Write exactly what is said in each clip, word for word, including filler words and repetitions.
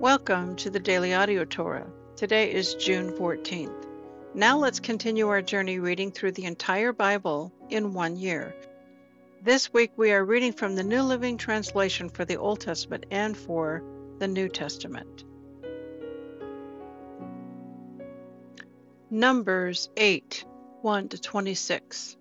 Welcome to the Daily Audio Torah. Today is June fourteenth. Now let's continue our journey reading through the entire Bible in one year. This week we are reading from the New Living Translation for the Old Testament and for the New Testament. Numbers eight, one to twenty-six.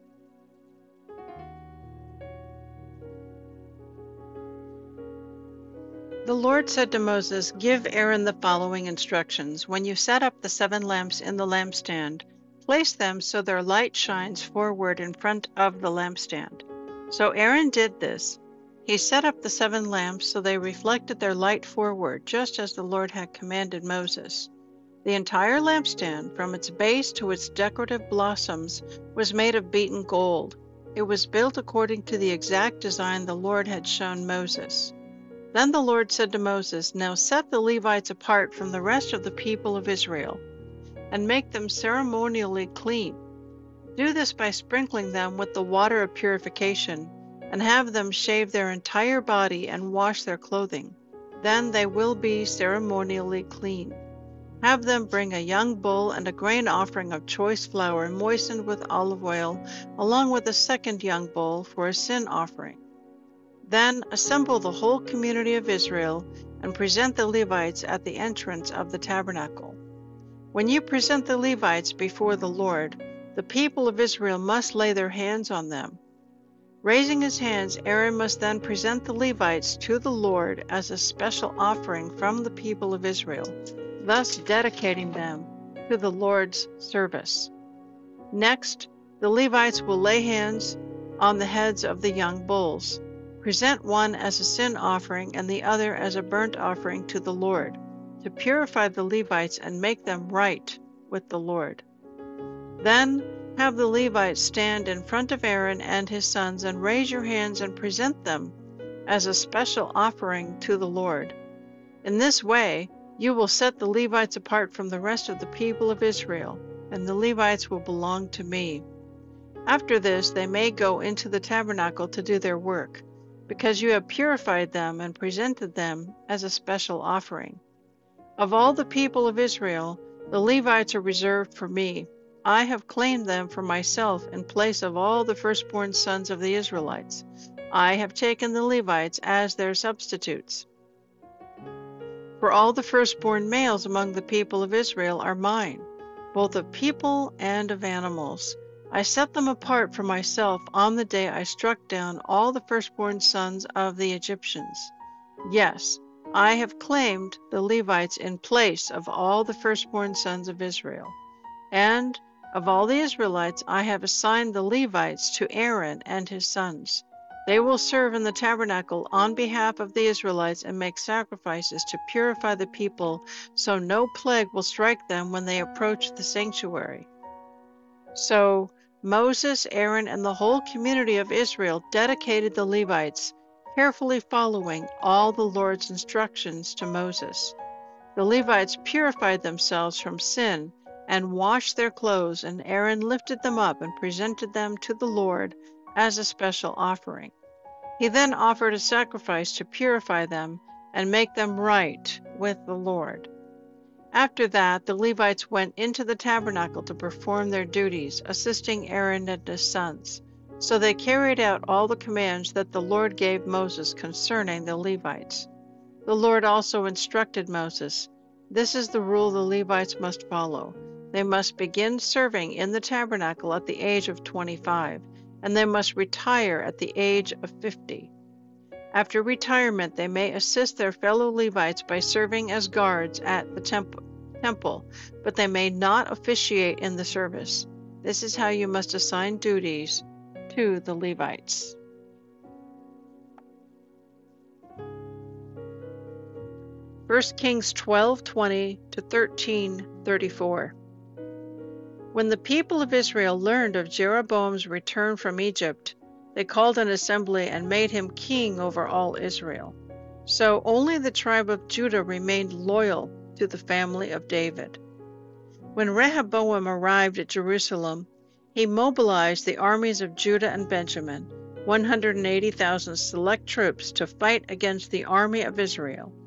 The Lord said to Moses, "Give Aaron the following instructions. When you set up the seven lamps in the lampstand, place them so their light shines forward in front of the lampstand." So Aaron did this. He set up the seven lamps so they reflected their light forward, just as the Lord had commanded Moses. The entire lampstand, from its base to its decorative blossoms, was made of beaten gold. It was built according to the exact design the Lord had shown Moses. Then the Lord said to Moses, "Now set the Levites apart from the rest of the people of Israel, and make them ceremonially clean. Do this by sprinkling them with the water of purification, and have them shave their entire body and wash their clothing. Then they will be ceremonially clean. Have them bring a young bull and a grain offering of choice flour moistened with olive oil, along with a second young bull for a sin offering. Then assemble the whole community of Israel and present the Levites at the entrance of the tabernacle. When you present the Levites before the Lord, the people of Israel must lay their hands on them. Raising his hands, Aaron must then present the Levites to the Lord as a special offering from the people of Israel, thus dedicating them to the Lord's service. Next, the Levites will lay hands on the heads of the young bulls. Present one as a sin offering and the other as a burnt offering to the Lord, to purify the Levites and make them right with the Lord. Then have the Levites stand in front of Aaron and his sons and raise your hands and present them as a special offering to the Lord. In this way, you will set the Levites apart from the rest of the people of Israel, and the Levites will belong to me. After this, they may go into the tabernacle to do their work, because you have purified them and presented them as a special offering. Of all the people of Israel, the Levites are reserved for me. I have claimed them for myself in place of all the firstborn sons of the Israelites. I have taken the Levites as their substitutes. For all the firstborn males among the people of Israel are mine, both of people and of animals. I set them apart for myself on the day I struck down all the firstborn sons of the Egyptians. Yes, I have claimed the Levites in place of all the firstborn sons of Israel. And of all the Israelites, I have assigned the Levites to Aaron and his sons. They will serve in the tabernacle on behalf of the Israelites and make sacrifices to purify the people, so no plague will strike them when they approach the sanctuary." So Moses, Aaron, and the whole community of Israel dedicated the Levites, carefully following all the Lord's instructions to Moses. The Levites purified themselves from sin and washed their clothes, and Aaron lifted them up and presented them to the Lord as a special offering. He then offered a sacrifice to purify them and make them right with the Lord. After that, the Levites went into the tabernacle to perform their duties, assisting Aaron and his sons. So they carried out all the commands that the Lord gave Moses concerning the Levites. The Lord also instructed Moses, "This is the rule the Levites must follow. They must begin serving in the tabernacle at the age of twenty-five, and they must retire at the age of fifty. After retirement, they may assist their fellow Levites by serving as guards at the temple, temple, but they may not officiate in the service. This is how you must assign duties to the Levites." First Kings twelve twenty to thirteen thirty-four. When the people of Israel learned of Jeroboam's return from Egypt, they called an assembly and made him king over all Israel. So only the tribe of Judah remained loyal to the family of David. When Rehoboam arrived at Jerusalem, he mobilized the armies of Judah and Benjamin, one hundred eighty thousand select troops, to fight against the army of Israel.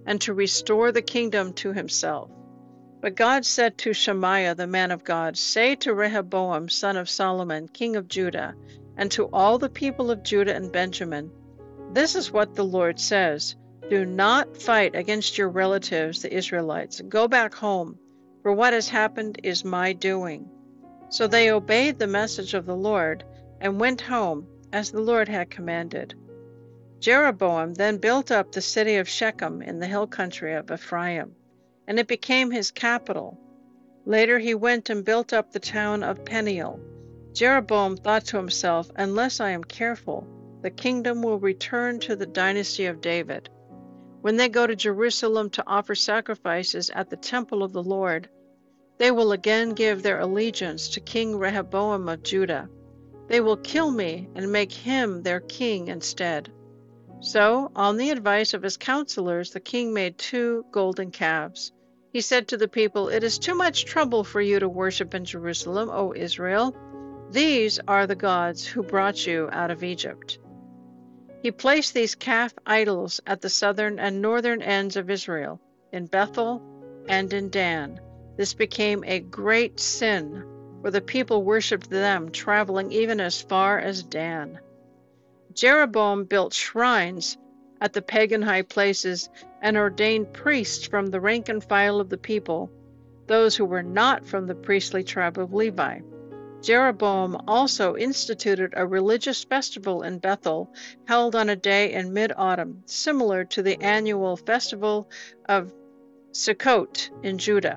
and to restore the kingdom to himself. But God said to Shemaiah the man of God, Say to Rehoboam son of Solomon, king of Judah, and to all the people of Judah and Benjamin, This is what the Lord says, Do not fight against your relatives, the Israelites. Go back home, for what has happened is my doing. So they obeyed the message of the Lord, and went home, as the Lord had commanded. Jeroboam then built up the city of Shechem in the hill country of Ephraim, and it became his capital. Later he went and built up the town of Peniel. Jeroboam thought to himself, Unless I am careful, the kingdom will return to the dynasty of David. When they go to Jerusalem to offer sacrifices at the temple of the Lord, they will again give their allegiance to King Rehoboam of Judah. They will kill me and make him their king instead. So, on the advice of his counselors, the king made two golden calves. He said to the people, It is too much trouble for you to worship in Jerusalem, O Israel. These are the gods who brought you out of Egypt. He placed these calf idols at the southern and northern ends of Israel, in Bethel and in Dan. This became a great sin, for the people worshipped them, traveling even as far as Dan. Jeroboam built shrines at the pagan high places and ordained priests from the rank and file of the people, those who were not from the priestly tribe of Levi. Jeroboam also instituted a religious festival in Bethel, held on a day in mid-autumn, similar to the annual festival of Sukkot in Judah.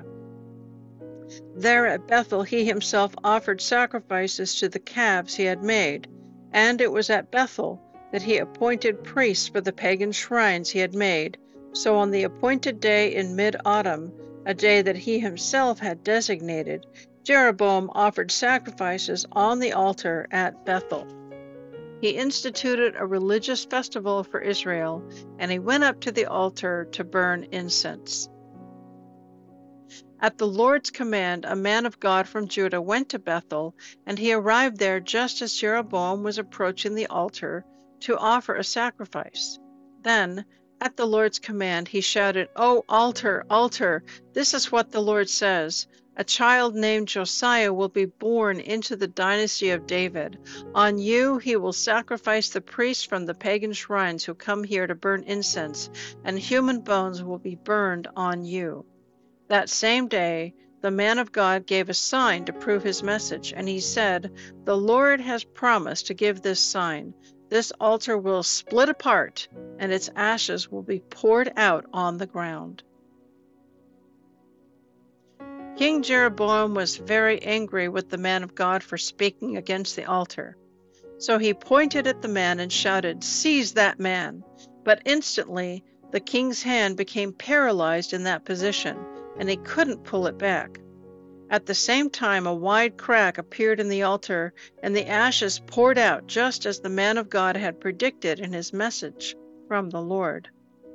There at Bethel he himself offered sacrifices to the calves he had made, and it was at Bethel that he appointed priests for the pagan shrines he had made. So on the appointed day in mid-autumn, a day that he himself had designated, Jeroboam offered sacrifices on the altar at Bethel. He instituted a religious festival for Israel, and he went up to the altar to burn incense. At the Lord's command, a man of God from Judah went to Bethel, and he arrived there just as Jeroboam was approaching the altar to offer a sacrifice. Then, at the Lord's command, he shouted, "O altar, altar, this is what the Lord says. A child named Josiah will be born into the dynasty of David. On you he will sacrifice the priests from the pagan shrines who come here to burn incense, and human bones will be burned on you." That same day, the man of God gave a sign to prove his message, and he said, "The Lord has promised to give this sign. This altar will split apart, and its ashes will be poured out on the ground." King Jeroboam was very angry with the man of God for speaking against the altar. So he pointed at the man and shouted, "Seize that man!" But instantly the king's hand became paralyzed in that position, and he couldn't pull it back. At the same time, a wide crack appeared in the altar, and the ashes poured out just as the man of God had predicted in his message from the Lord.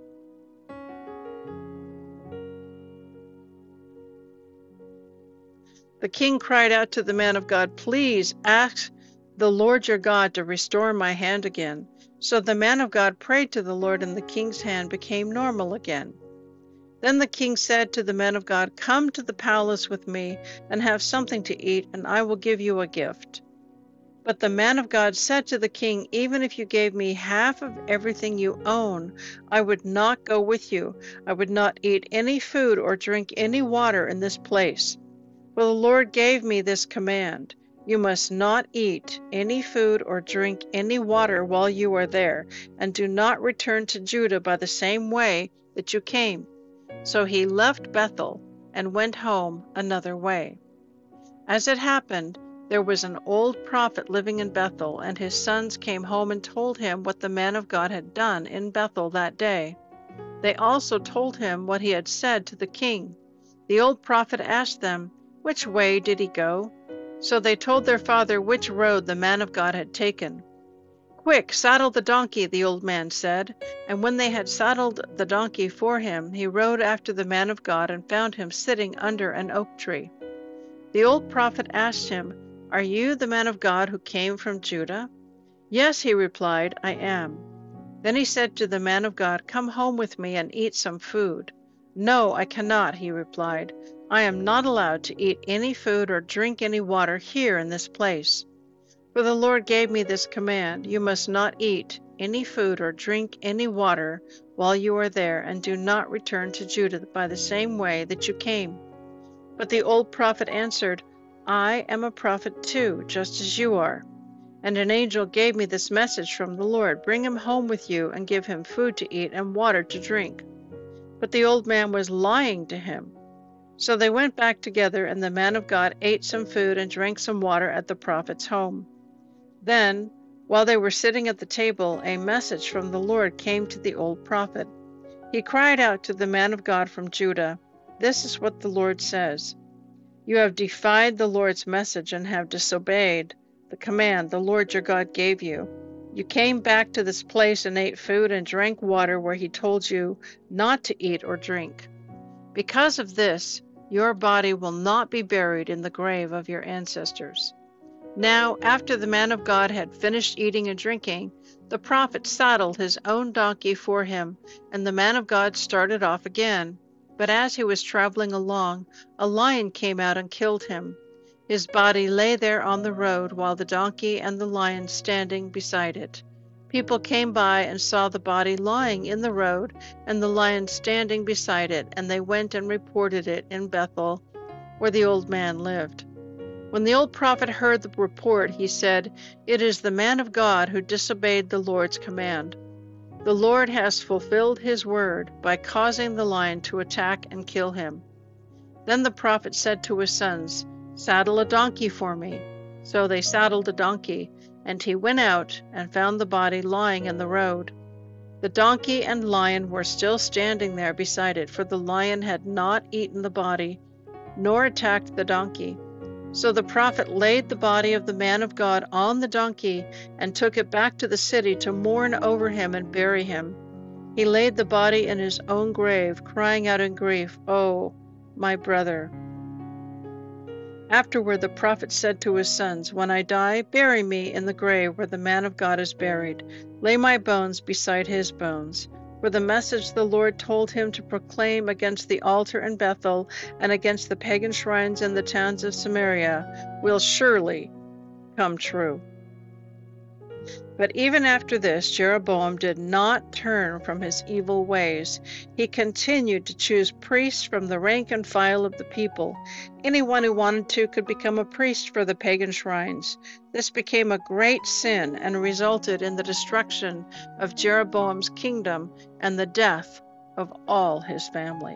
The king cried out to the man of God, "Please ask the Lord your God to restore my hand again." So the man of God prayed to the Lord, and the king's hand became normal again. Then the king said to the man of God, "Come to the palace with me and have something to eat, and I will give you a gift." But the man of God said to the king, "Even if you gave me half of everything you own, I would not go with you. I would not eat any food or drink any water in this place. For the Lord gave me this command: you must not eat any food or drink any water while you are there, and do not return to Judah by the same way that you came." So he left Bethel and went home another way. As it happened, there was an old prophet living in Bethel, and his sons came home and told him what the man of God had done in Bethel that day. They also told him what he had said to the king. The old prophet asked them, "Which way did he go?" So they told their father which road the man of God had taken. "Quick, saddle the donkey," the old man said. And when they had saddled the donkey for him, he rode after the man of God and found him sitting under an oak tree. The old prophet asked him, "Are you the man of God who came from Judah?" "Yes," he replied, "I am." Then he said to the man of God, "Come home with me and eat some food." "No, I cannot," he replied. "I am not allowed to eat any food or drink any water here in this place. For the Lord gave me this command: you must not eat any food or drink any water while you are there, and do not return to Judah by the same way that you came." But the old prophet answered, "I am a prophet too, just as you are. And an angel gave me this message from the Lord: bring him home with you and give him food to eat and water to drink." But the old man was lying to him. So they went back together, and the man of God ate some food and drank some water at the prophet's home. Then, while they were sitting at the table, a message from the Lord came to the old prophet. He cried out to the man of God from Judah, "This is what the Lord says: you have defied the Lord's message and have disobeyed the command the Lord your God gave you. You came back to this place and ate food and drank water where he told you not to eat or drink. Because of this, your body will not be buried in the grave of your ancestors." Now, after the man of God had finished eating and drinking, the prophet saddled his own donkey for him, and the man of God started off again. But as he was traveling along, a lion came out and killed him. His body lay there on the road, while the donkey and the lion standing beside it. People came by and saw the body lying in the road and the lion standing beside it, and they went and reported it in Bethel, where the old man lived. When the old prophet heard the report, he said, "It is the man of God who disobeyed the Lord's command. The Lord has fulfilled his word by causing the lion to attack and kill him." Then the prophet said to his sons, "Saddle a donkey for me." So they saddled a donkey, and he went out and found the body lying in the road. The donkey and lion were still standing there beside it, for the lion had not eaten the body, nor attacked the donkey. So the prophet laid the body of the man of God on the donkey and took it back to the city to mourn over him and bury him. He laid the body in his own grave, crying out in grief, "Oh, my brother." Afterward the prophet said to his sons, "When I die, bury me in the grave where the man of God is buried. Lay my bones beside his bones. For the message the Lord told him to proclaim against the altar in Bethel and against the pagan shrines in the towns of Samaria will surely come true." But even after this, Jeroboam did not turn from his evil ways. He continued to choose priests from the rank and file of the people. Anyone who wanted to could become a priest for the pagan shrines. This became a great sin and resulted in the destruction of Jeroboam's kingdom and the death of all his family.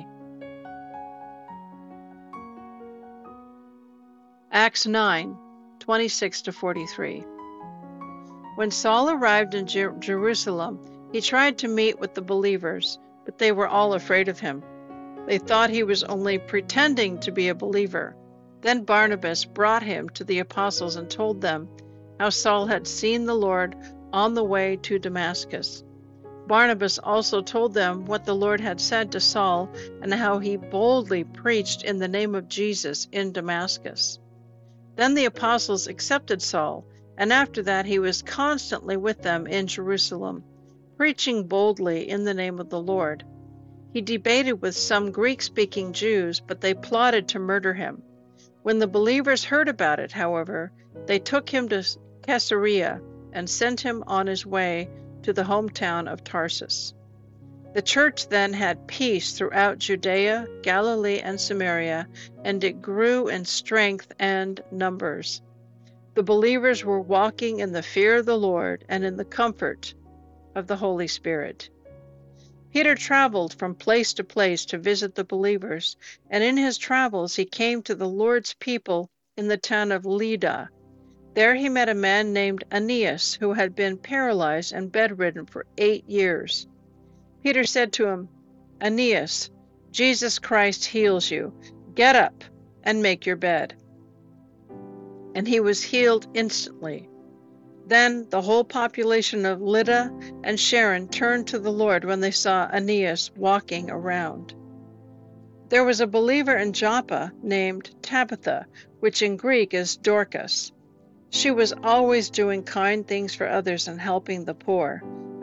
Acts nine, twenty-six to forty-three. When Saul arrived in Jer- Jerusalem, he tried to meet with the believers, but they were all afraid of him. They thought he was only pretending to be a believer. Then Barnabas brought him to the apostles and told them how Saul had seen the Lord on the way to Damascus. Barnabas also told them what the Lord had said to Saul and how he boldly preached in the name of Jesus in Damascus. Then the apostles accepted Saul, and after that he was constantly with them in Jerusalem, preaching boldly in the name of the Lord. He debated with some Greek-speaking Jews, but they plotted to murder him. When the believers heard about it, however, they took him to Caesarea and sent him on his way to the hometown of Tarsus. The church then had peace throughout Judea, Galilee, and Samaria, and it grew in strength and numbers. The believers were walking in the fear of the Lord and in the comfort of the Holy Spirit. Peter traveled from place to place to visit the believers, and in his travels he came to the Lord's people in the town of Lydda. There he met a man named Aeneas, who had been paralyzed and bedridden for eight years. Peter said to him, "Aeneas, Jesus Christ heals you. Get up and make your bed." And he was healed instantly. Then the whole population of Lydda and Sharon turned to the Lord when they saw Aeneas walking around. There was a believer in Joppa named Tabitha, which in Greek is Dorcas. She was always doing kind things for others and helping the poor.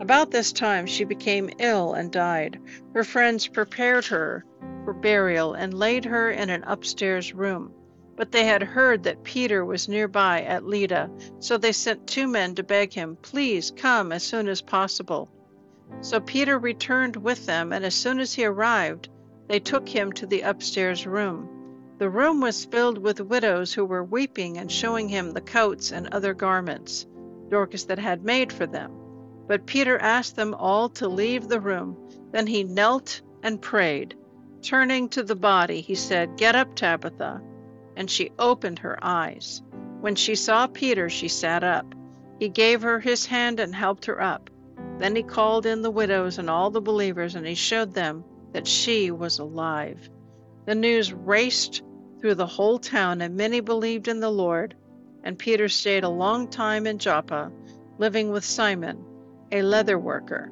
About this time she became ill and died. Her friends prepared her for burial and laid her in an upstairs room. But they had heard that Peter was nearby at Lydda, so they sent two men to beg him, "Please come as soon as possible." So Peter returned with them, and as soon as he arrived, they took him to the upstairs room. The room was filled with widows who were weeping and showing him the coats and other garments Dorcas that had made for them. But Peter asked them all to leave the room. Then he knelt and prayed. Turning to the body, he said, "Get up, Tabitha." And she opened her eyes. When she saw Peter, she sat up. He gave her his hand and helped her up. Then he called in the widows and all the believers, and he showed them that she was alive. The news raced through the whole town, and many believed in the Lord. And Peter stayed a long time in Joppa, living with Simon, a leather worker.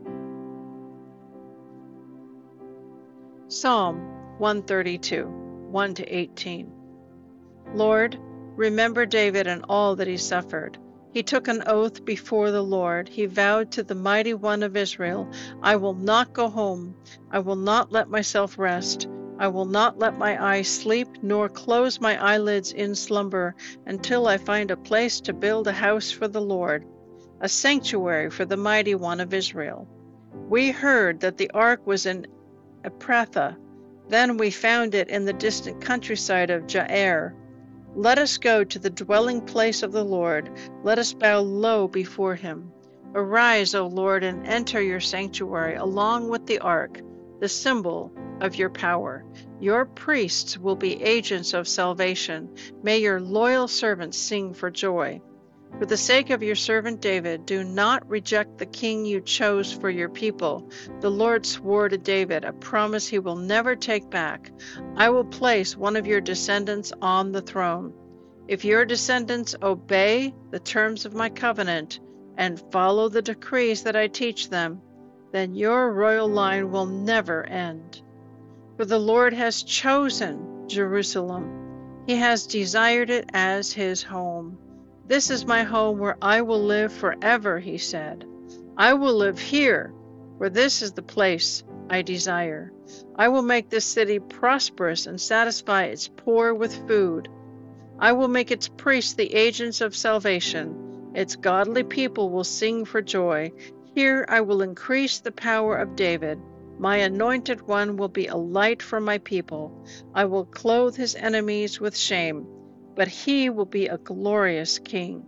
Psalm one thirty-two, one to eighteen. Lord, remember David and all that he suffered. He took an oath before the Lord. He vowed to the Mighty One of Israel, "I will not go home. I will not let myself rest. I will not let my eyes sleep, nor close my eyelids in slumber, until I find a place to build a house for the Lord, a sanctuary for the Mighty One of Israel." We heard that the ark was in Ephrathah. Then we found it in the distant countryside of Jair. Let us go to the dwelling place of the Lord. Let us bow low before him. Arise, O Lord, and enter your sanctuary along with the ark, the symbol of your power. Your priests will be agents of salvation. May your loyal servants sing for joy. For the sake of your servant David, do not reject the king you chose for your people. The Lord swore to David a promise he will never take back. I will place one of your descendants on the throne. If your descendants obey the terms of my covenant and follow the decrees that I teach them, then your royal line will never end. For the Lord has chosen Jerusalem. He has desired it as his home. This is my home where I will live forever, he said. I will live here, for this is the place I desire. I will make this city prosperous and satisfy its poor with food. I will make its priests the agents of salvation. Its godly people will sing for joy. Here I will increase the power of David. My anointed one will be a light for my people. I will clothe his enemies with shame, but he will be a glorious king.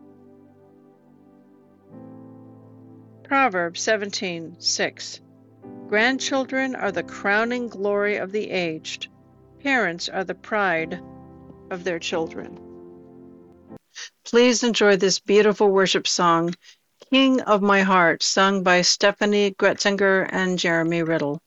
Proverbs seventeen, six. Grandchildren are the crowning glory of the aged. Parents are the pride of their children. Please enjoy this beautiful worship song, King of My Heart, sung by Stephanie Gretzinger and Jeremy Riddle.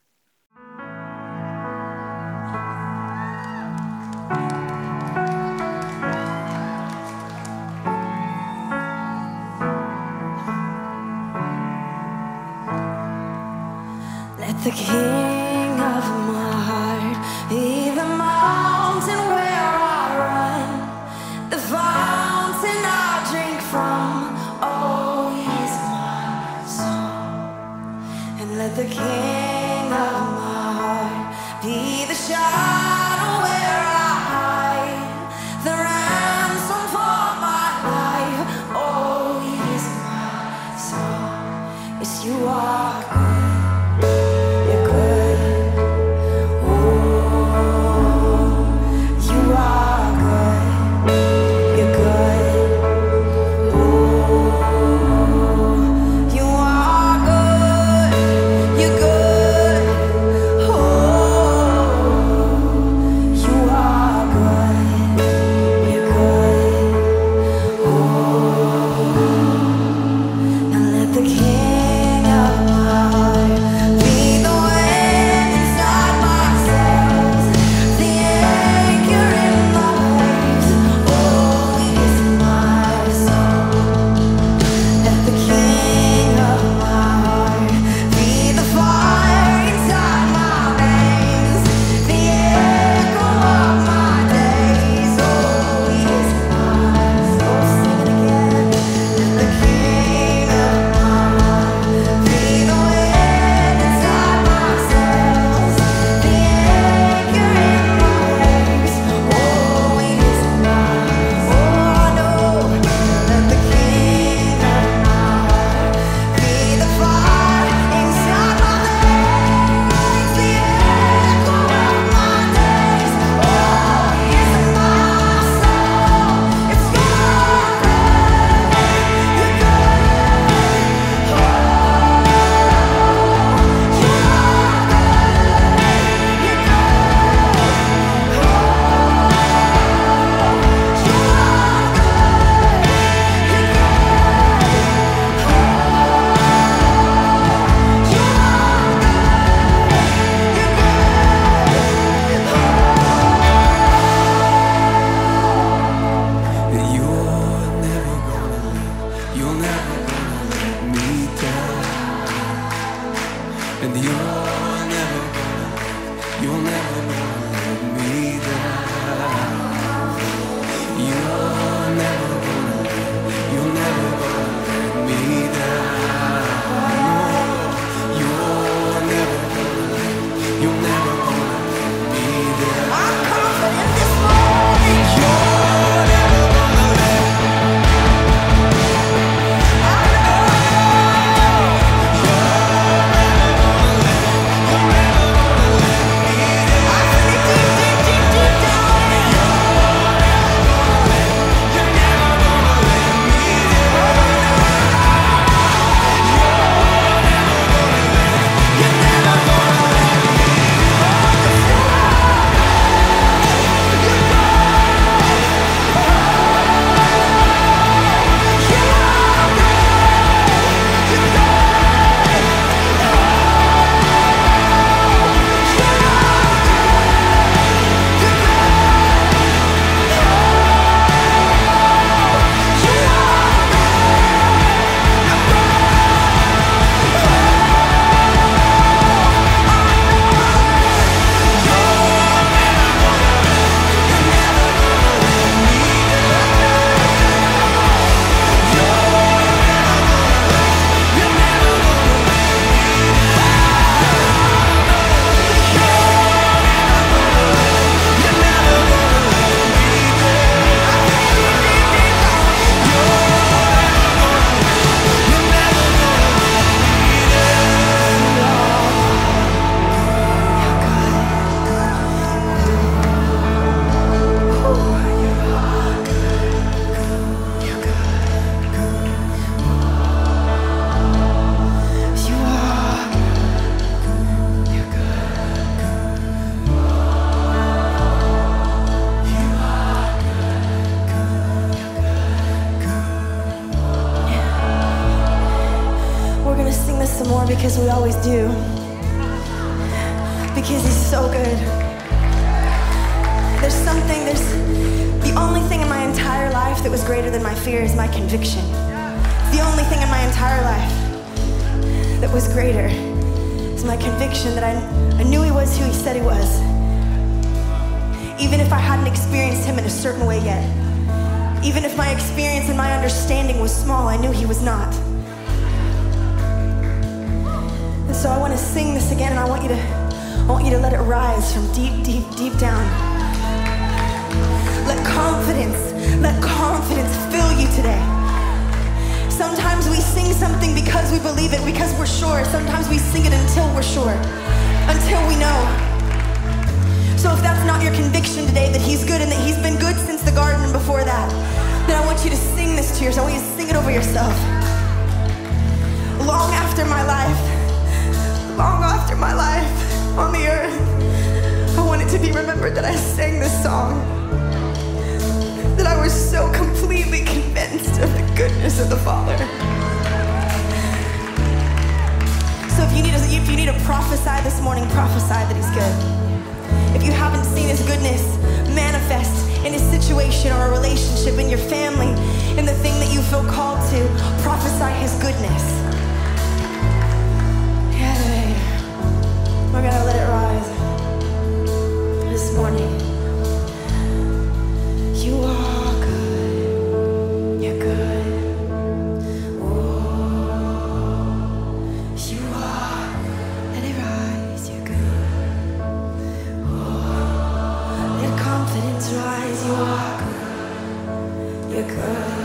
Let the King of my heart be the mountain where I run, the fountain I drink from. Oh, he's my song. And let the King of my heart be the shadow where I hide, the ransom for my life. Oh, he's my song. Yes, you are good. Oh Because we always do. Because he's so good. There's something, there's the only thing in my entire life that was greater than my fear is my conviction. It's the only thing in my entire life that was greater is my conviction that I, I knew he was who he said he was. Even if I hadn't experienced him in a certain way yet. Even if my experience and my understanding was small, I knew he was not. And so I want to sing this again, and I want you to, I want you to let it rise from deep, deep, deep down. Let confidence, let confidence fill you today. Sometimes we sing something because we believe it, because we're sure. Sometimes we sing it until we're sure, until we know. So if that's not your conviction today, that he's good and that he's been good since the garden and before that, then I want you to sing this to yourself. I want you to sing it over yourself. Long after my life, long after my life on the earth, I want it to be remembered that I sang this song, that I was so completely convinced of the goodness of the Father. So if you need to, if you need to prophesy this morning, prophesy that he's good. If you haven't seen his goodness manifest in a situation or a relationship, in your family, in the thing that you feel called to, prophesy his goodness. We're gonna let it rise this morning. You are good, you're good. Oh, you are, let it rise, you're good. Oh, let confidence rise, you are good, you're good.